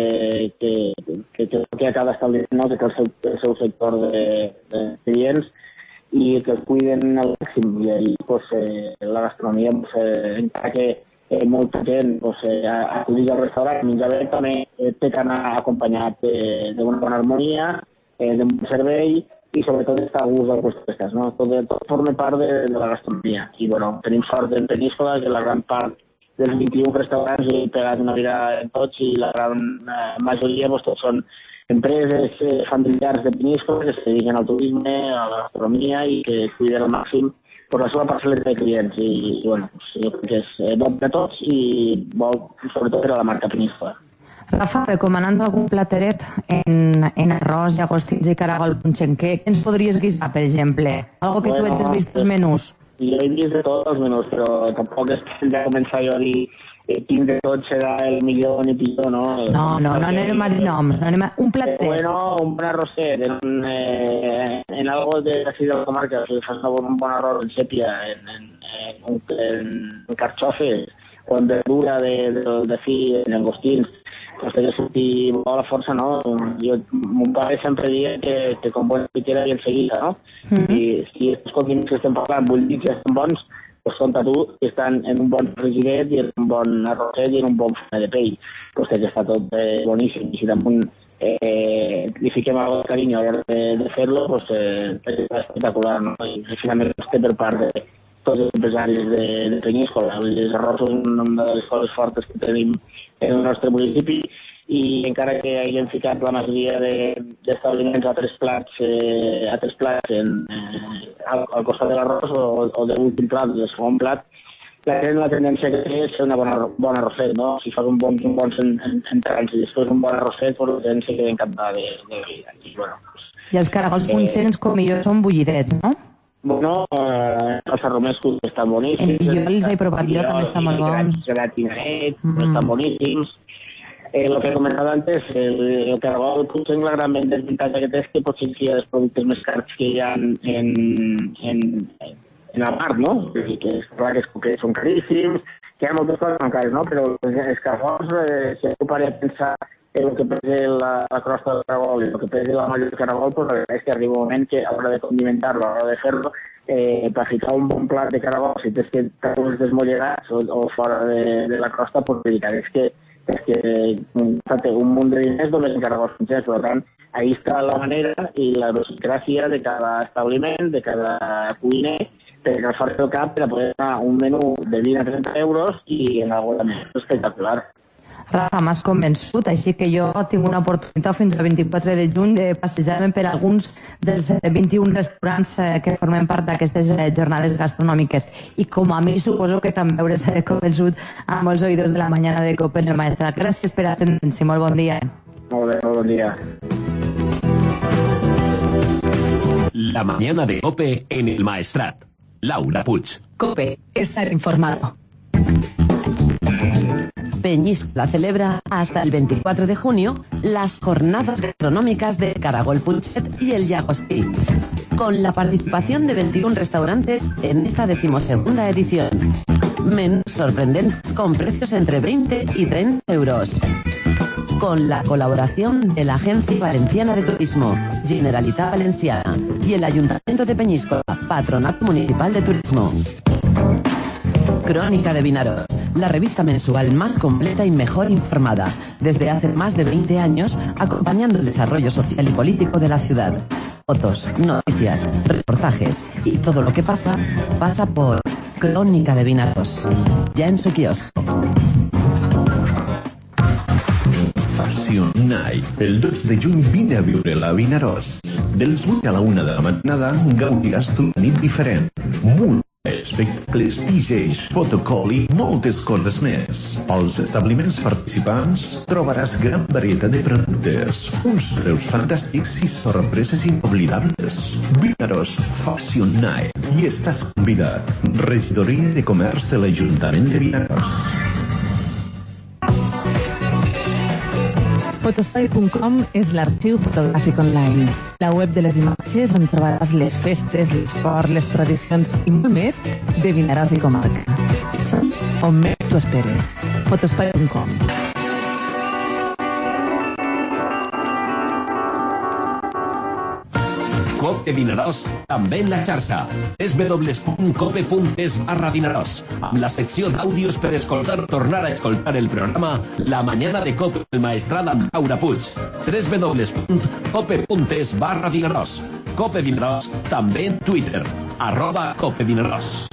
que acaba establint, no? Que té el seu sector de clients i que els cuiden al màxim. I pues, la gastronomia, encara que molta gent acudir al restaurant menjar bé, també té que anar acompanyat d'una bona harmonia, d'un servei i sobretot estar a gust del puestos, no? Tot forma part de la gastronomia. I bueno, tenim sort en Peníscola que la gran part dels 21 restaurants he pegat una mirada en tots i la gran majoria tots són empreses familiars de Peníscola que se dediquen al turisme, a la gastronomia i que cuiden al màxim per la seva parcel·la de clients. I bueno, jo crec que és bon per a tots i bo sobretot per a la marca Peníscola. Rafa, recomanant algun plateret en arròs, llagostins i caragol punxeny, què ens podries guisar, per exemple? Algo que tu has vist els menús? Jo he vist de tots els menús, però tampoc és que hem de començar jo a dir quin de tots serà el millor ni pitjor, no? No anem a dir noms, no anem a... Un platet. Bueno, un bon arrosset, en algo de aquí de la comarca, si fas un bon arròs en sèpia, en carxofes, o en verdura de fi, en engostins, pues té que sortir molt a la força, no? Mon pare sempre dia que com bona pitera i enseguida, no? I si els condiments que estem parlant, bullits i estan bons, pues compta tu que estan en un bon frigidet i en un bon arrosset i en un bon forn de pell. Pues té que està tot boníssim. I si damunt li fiquem algo de carinyo a l'hora de fer-lo, pues és espectacular, no? I finalment es té per part de tots els empresaris de Penyíscola. Els arrossos són una de les coses fortes que tenim en el nostre municipi i encara que hagin ficat la majoria d'establiments a tres plats al costat de l'arròs o de l'últim plat, del segon plat, la tendència que té és fer una bona arrosset, no? Si fas un bon entrants i després un bon arrosset, pues la tendència queda encantada de vida. I els caragols punxents, com millor, són bullidets, no? Bueno, els arromescos estan boníssims. Jo els he provat, jo també estan molt bons. Gelatinets, estan boníssims. El que he comentat antes, el caragol potser la gran desventaja que té és que potser hi ha els productes més cars que hi ha en la part, no? Que és clar que són caríssims, que hi ha moltes coses tan cares, no? Però els caragols, si algú pare a pensar en el que pesa la crosta del caragol i el que pesa la malla del caragol, pues és que arriba un moment que a l'hora de condimentar-lo, a l'hora de fer-lo, per ficar un bon plat de caragol, si tens que tenir desmollegats o fora de la crosta, pues és que un munt de diners només en caragols punxents. Per tant, ahí està la manera i la idiosincràsia de cada establiment, de cada cuiner, perquè els farà el cap per a poder anar un menú de 20 a 30 euros i en alguna més espectacular. Rafa, m'has convençut, així que jo tinc una oportunitat fins al 24 de juny de passejar-me per alguns dels 21 restaurants que formen part d'aquestes jornades gastronòmiques. I com a mi suposo que també hauré ser convençut a molts oïdors de la mañana de COPE en el Maestrat. Gràcies per atendre'ns i molt bon dia. Molt bé, molt bon dia. La mañana de COPE en el Maestrat. Laura Puig. COPE, estar informado. Peñíscola celebra hasta el 24 de junio las jornadas gastronómicas de Caragol Punxet y el Llagostí, con la participación de 21 restaurantes en esta 12ª edición. Menús sorprendentes con precios entre 20 y 30 euros. Con la colaboración de la Agencia Valenciana de Turismo, Generalitat Valenciana y el Ayuntamiento de Peñíscola, Patronato Municipal de Turismo. Crónica de Vinaroz, la revista mensual más completa y mejor informada, desde hace más de 20 años, acompañando el desarrollo social y político de la ciudad. Fotos, noticias, reportajes y todo lo que pasa por Crónica de Vinaroz. Ya en su kiosco. Fashion Night. El 2 de juny vine a viure la Vinaroz. Dels 8 a la 1 de la matinada gaudiràs d'una nit diferent. Espectacles, DJs, fotocall i moltes coses més. Als establiments participants trobaràs gran varietat de productes, uns preus fantàstics i sorpreses inoblidables. Vinaroz Fashion Night. I estàs convidat. Regidoria de Comerç de l'Ajuntament de Vinaroz. Fotospai.com és l'arxiu fotogràfic online, la web de les imatges on trobaràs les festes, l'esport, les tradicions i molt més de Vinaròs i comarca. Som on més t'ho esperes. Fotospai.com. COPE Vinaròs, també en la xarxa. www.cope.es/Vinaròs, amb la secció d'àudios per escoltar, tornar a escoltar el programa La Mañana de COPE el Maestrat amb Laura Puig. www.cope.es/Vinaròs. COPE Vinaròs, també en Twitter, @COPE Vinaròs.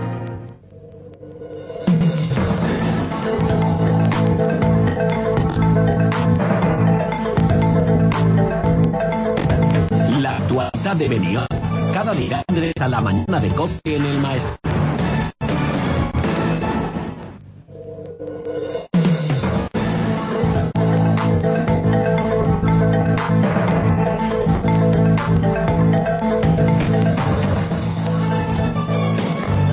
L'actualitat de Benidorm, cada divendres a la mañana de COPE en el Maestrat.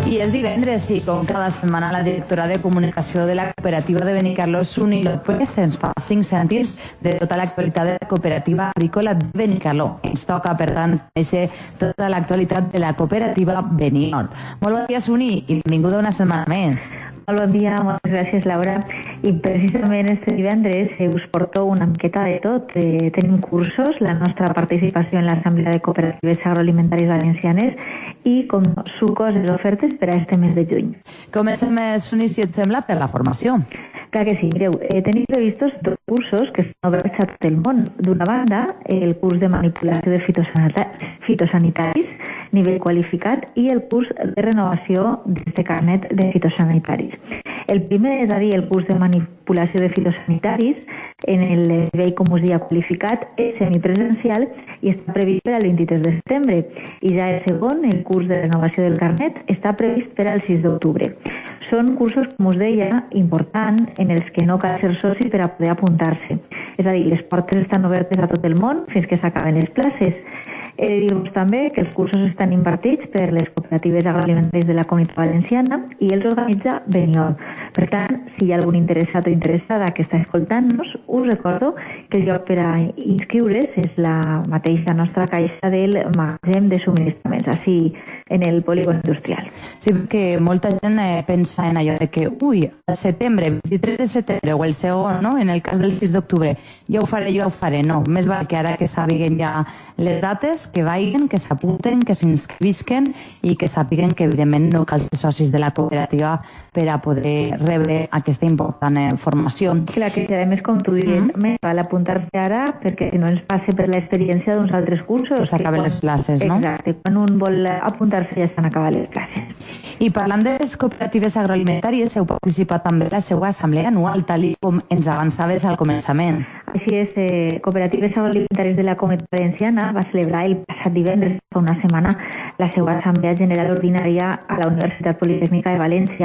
I és divendres i com cada setmana la directora de comunicació de la cooperativa de Benicarló, Suni López, ens fa 5 cèntims de tota l'actualitat de la cooperativa agrícola de Benicarló. Ens toca, per tant, conèixer tota l'actualitat de la cooperativa Benihort. Molt bon dia, Suni, i benvinguda una setmana més. Molt bon dia, moltes gràcies, Laura. I precisament este divendres us porto una miqueta de tot. Tenim cursos, la nostra participació en l'Assemblea de Cooperatives Agroalimentàries Valencianes i com sucoses ofertes per a este mes de juny. Comencem, Suni, si et sembla, per la formació. Clar que sí, mireu, tenim previstos 2 cursos que estan oberts a tot el món. D'una banda, el curs de manipulació de fitosanitaris, nivell qualificat, i el curs de renovació d'este carnet de fitosanitaris. El primer, és a dir, el curs de manipulació de fitosanitaris, en el nivell, com us deia, qualificat, és semipresencial i està previst per al 23 de setembre. I ja el segon, el curs de renovació del carnet, està previst per al 6 d'octubre. Són cursos, com us deia, importants en els que no cal ser soci per a poder apuntar-se. És a dir, les portes estan obertes a tot el món fins que s'acaben les places. He de dir-vos també que els cursos estan impartits per les cooperatives agroalimentàries de la Comunitat Valenciana i els organitza Benihort. Per tant, si hi ha algun interessat o interessada que està escoltant-nos, us recordo que el lloc per a inscriure's és la mateixa nostra caixa del magatzem de subministraments, així en el polígon industrial. Sí, perquè molta gent pensa en allò de que, al setembre, 23 de setembre o el segon, no? En el cas del 6 d'octubre, jo ho faré, no. Més val que ara que sàpiguen ja les dates, que vagin, que s'apunten, que s'inscrivisquen i que sàpiguen que, evidentment, no cal ser socis de la cooperativa per a poder rebre aquesta important formació. Clar que, a més, com tu diries, més val apuntar-se ara perquè no ens passe per l'experiència d'uns altres cursos. Que s'acaben les places, no? Exacte, quan un vol apuntar-se ja s'han acabat les classes. I parlant de les cooperatives agroalimentàries, heu participat també a la seva assemblea anual, tal com ens avançaves al començament. Així és, Cooperatives Agroalimentàries de la Comunitat Valenciana va celebrar el passat divendres, fa una setmana, la seva Assemblea General Ordinària a la Universitat Politècnica de València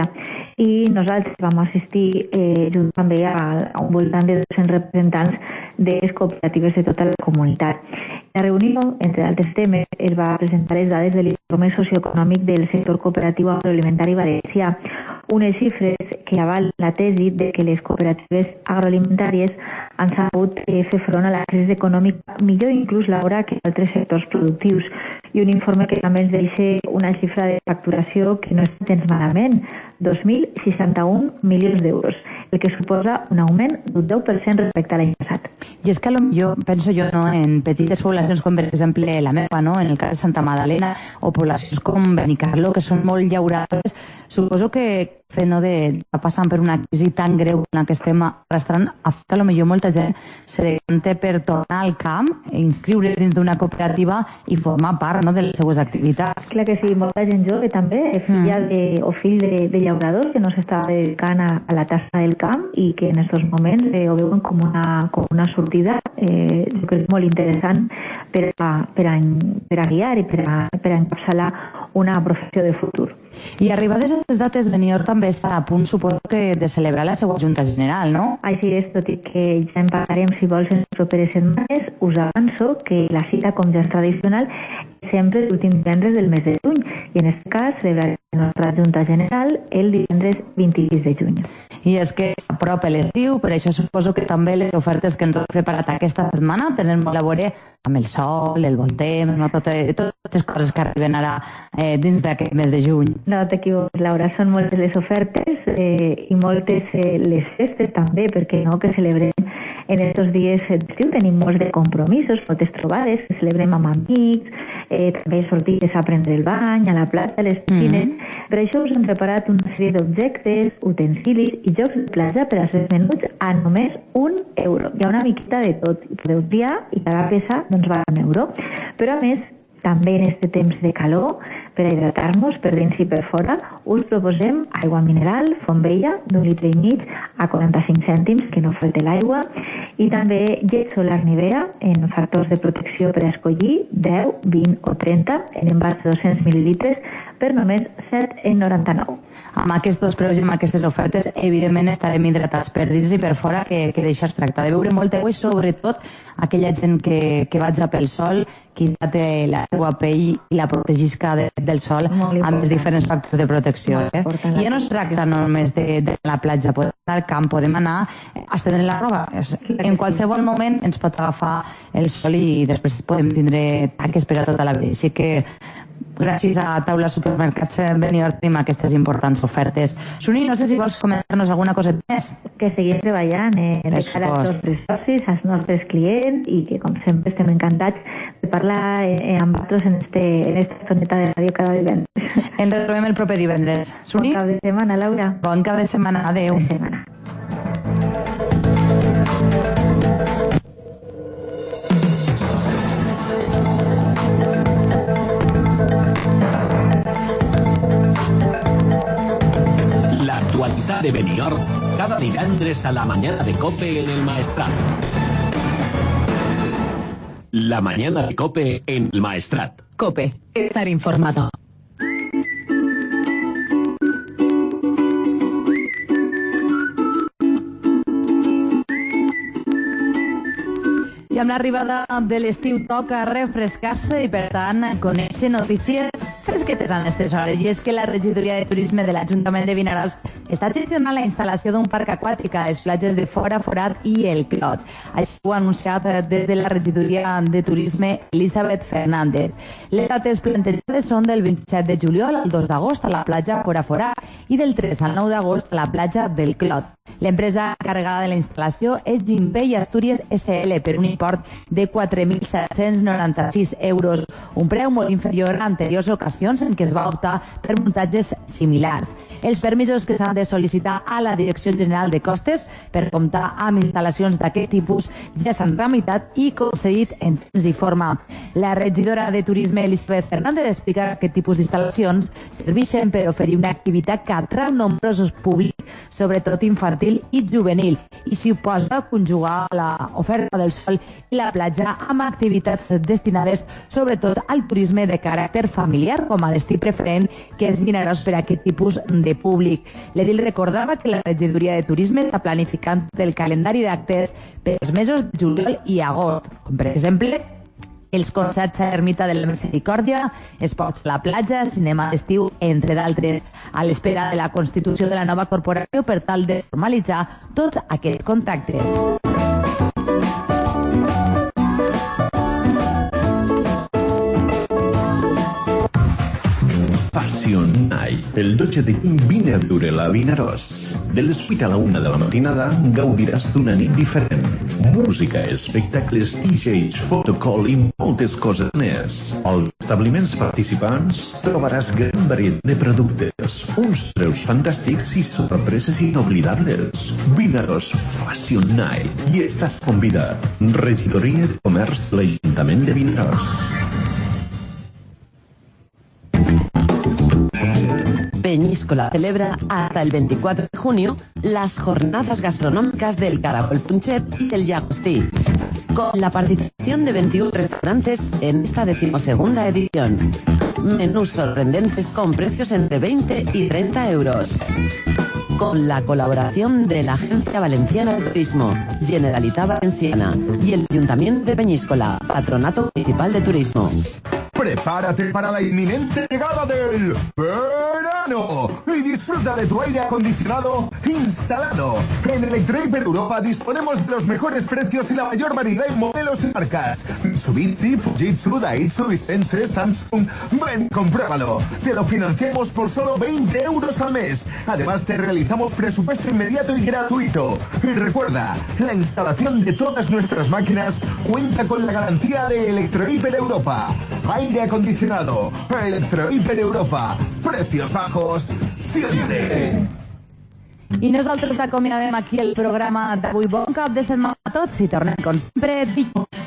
i nosaltres vam assistir junt també a un voltant de 200 representants de les cooperatives de tota la comunitat. La reunió, entre altres temes, es va presentar les dades de l'informe socioeconòmic del sector cooperatiu agroalimentari valencià, unes xifres que avalen la tesi de que les cooperatives agroalimentàries han sabut fer front a la crisi econòmica millor inclús l'hora que altres sectors productius, i un informe que també ens deixa una xifra de facturació que no està gens malament, 2.061 milions d'euros, el que suposa un augment d'un 10% respecte a l'any passat. I és que potser penso jo en petites poblacions com per exemple la meva, en el cas de Santa Magdalena, o poblacions com Benicarló, que són molt llaurades, suposo que de passant per una crisi tan greu en la que estem arrastrant, a que potser molta gent se decanta per tornar al camp, inscriure dins d'una cooperativa i formar part de les seues activitats. Clar que sí, molta gent jove també, filla o fill de llauradors que no s'està dedicant a la tasca del camp i que en aquests moments ho veuen com una sortida, jo crec molt interessant per a guiar i per a encapçalar una professió de futur. I arribades a les dates, Benihort també estarà a punt, suposo que de celebrar la seva Junta General, no? Així és, tot i que ja en parlarem, si vols, en les properes setmanes, us avanço que la cita, com ja és tradicional, és sempre l'últim divendres del mes de juny, i en aquest cas celebrarem la nostra Junta General el divendres 26 de juny. I és que s'apropa l'estiu, per això suposo que també les ofertes que ens hem preparat aquesta setmana tenen molt a veure amb el sol, el bon temps, totes les coses que arriben ara dins d'aquest mes de juny. No t'equivoques, Laura, són moltes les ofertes i moltes les festes també, perquè no, que celebrem en aquests dies d'estiu. Tenim molts de compromisos, moltes trobades, que celebrem amb amics, també sortides a prendre el bany, a la platja, a les piscines. Per això us hem preparat una sèrie d'objectes, utensilis i jocs de platja per a ser venuts a només €1. Hi ha una miqueta de tot, i podeu triar i cada peça val €1. Però a més, també en aquest temps de calor, per a hidratar-nos per dins i per fora, us proposem aigua mineral, font vella, d'1,5 litres a 45 cèntims, que no falte l'aigua, i també llet solar Nivea en factors de protecció per a escollir 10, 20 o 30 en envàs de 200 mil·lilitres per només €7,99. amb aquests preus i amb aquestes ofertes, evidentment estarem hidratats per dins i per fora, que d'això es tracta, de beure molta aigua i sobretot aquella gent que vaig pel sol, que té la seva pell i la protegisca del sol amb els diferents factors de protecció. I ja no es tracta només de la platja, podem anar al camp, podem anar a estendre la roba. En qualsevol moment ens pot agafar el sol i després podem tindre taques per a tota la vida. Així que gràcies a Taula Supermercats Benidorm tenim aquestes importants ofertes. Suni, no sé si vols comentar-nos alguna cosa més. Que seguim treballant de cara als nostres socis, als nostres clients i que, com sempre, estem encantats de parlar amb vosaltres en esta estoneta de ràdio cada divendres. Ens retrobem el proper divendres. Suni? Bon cap de setmana, Laura. Bon cap de setmana. Adéu. Bon cap de setmana. L'actualitat de Benidorm cada divendres a la mañana de COPE en el Maestrat. La mañana de COPE en el Maestrat. COPE, estar informado. I amb l'arribada de l'estiu toca refrescar-se i, per tant, conèixer notícies fresquetes en aquestes hores. I és que la regidoria de turisme de l'Ajuntament de Vinaròs està gestionant la instal·lació d'un parc aquàtic a les platges de Fora, Forat i el Clot. Això ho ha anunciat des de la regidoria de turisme Elisabet Fernández. Les dates plantejades són del 27 de juliol al 2 d'agost a la platja Fora, Forat i del 3 al 9 d'agost a la platja del Clot. L'empresa encarregada de la instal·lació és Gimpei Astúries SL per un import de 4.796 euros, un preu molt inferior a anteriors ocasions en què es va optar per muntatges similars. Els permisos que s'han de sol·licitar a la Direcció General de Costes per comptar amb instal·lacions d'aquest tipus ja s'han tramitat i concedit en temps i forma. La regidora de Turisme Elisabet Fernández explica que aquest tipus d'instal·lacions serveixen per oferir una activitat que atrau nombrosos públics, sobretot infantil i juvenil, i s'hi oposa a conjugar l'oferta del sol i la platja amb activitats destinades sobretot al turisme de caràcter familiar com a destí preferent que és Vinaròs per a aquest tipus de públic. L'edil recordava que la regidoria de turisme està planificant el calendari d'actes per als mesos de juliol i agost, com per exemple els concerts a l'Ermita de la Misericòrdia, esports a la platja, cinema d'estiu, entre d'altres, a l'espera de la constitució de la nova corporació per tal de formalitzar tots aquests contractes. Fashion Night. El 12 de juny vine a viure-la a Vinaròs. De les 8 a la 1 de la matinada gaudiràs d'una nit diferent. Música, espectacles, DJs, fotocall i moltes coses més. Als establiments participants trobaràs gran varietat de productes, uns preus fantàstics i sorpreses inoblidables. Vinaròs Fashion Night. I estàs convidat. Regidoria de Comerç de l'Ajuntament de Vinaròs. Peñíscola celebra hasta el 24 de junio las jornadas gastronómicas del Caracol Punchet y el Llagostí, con la participación de 21 restaurantes en esta 12ª edición. Menús sorprendentes con precios entre 20 y 30 euros. Con la colaboración de la Agencia Valenciana de Turismo, Generalitat Valenciana y el Ayuntamiento de Peñíscola, Patronato Municipal de Turismo. Prepárate para la inminente llegada del verano y disfruta de tu aire acondicionado instalado. En Electrohiper Europa disponemos de los mejores precios y la mayor variedad en modelos y marcas. Mitsubishi, Fujitsu, Daihatsu, Hisense, Samsung. Ven, compruébalo. Te lo financiamos por solo 20 euros al mes. Además te realizamos presupuesto inmediato y gratuito. Y recuerda, la instalación de todas nuestras máquinas cuenta con la garantía de Electrohiper Europa. Aire acondicionado, Electrohiper Europa, precios bajos, siempre. I nosaltres acomiadem aquí el programa d'avui. Bon cap de setmana a tots i tornem com sempre dijous.